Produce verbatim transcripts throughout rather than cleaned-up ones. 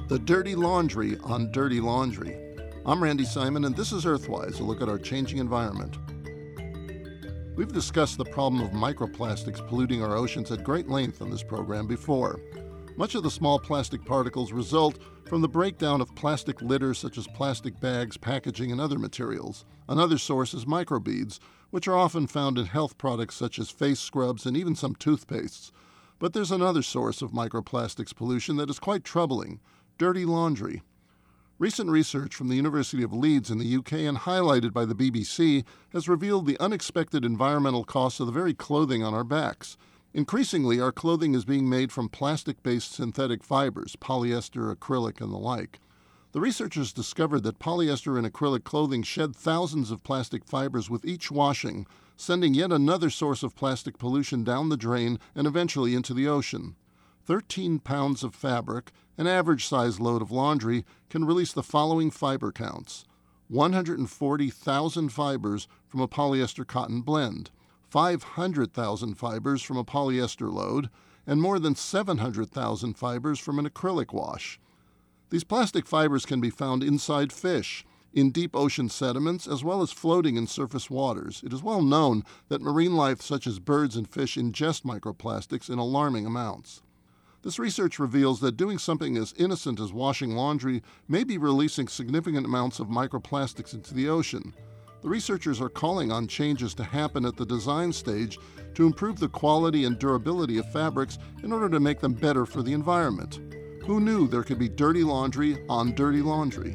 The dirty laundry on dirty laundry. I'm Randy Simon, and this is Earthwise, a look at our changing environment. We've discussed the problem of microplastics polluting our oceans at great length on this program before. Much of the small plastic particles result from the breakdown of plastic litter such as plastic bags, packaging, and other materials. Another source is microbeads, which are often found in health products such as face scrubs and even some toothpastes. But there's another source of microplastics pollution that is quite troubling: dirty laundry. Recent research from the University of Leeds in the U K and highlighted by the B B C has revealed the unexpected environmental costs of the very clothing on our backs. Increasingly, our clothing is being made from plastic-based synthetic fibers, polyester, acrylic, and the like. The researchers discovered that polyester and acrylic clothing shed thousands of plastic fibers with each washing, sending yet another source of plastic pollution down the drain and eventually into the ocean. thirteen pounds of fabric, an average-size load of laundry, can release the following fiber counts: one hundred forty thousand fibers from a polyester cotton blend, five hundred thousand fibers from a polyester load, and more than seven hundred thousand fibers from an acrylic wash. These plastic fibers can be found inside fish, in deep ocean sediments, as well as floating in surface waters. It is well known that marine life such as birds and fish ingest microplastics in alarming amounts. This research reveals that doing something as innocent as washing laundry may be releasing significant amounts of microplastics into the ocean. The researchers are calling on changes to happen at the design stage to improve the quality and durability of fabrics in order to make them better for the environment. Who knew there could be dirty laundry on dirty laundry?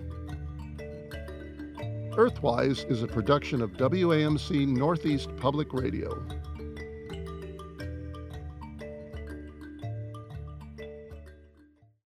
Earthwise is a production of W A M C Northeast Public Radio.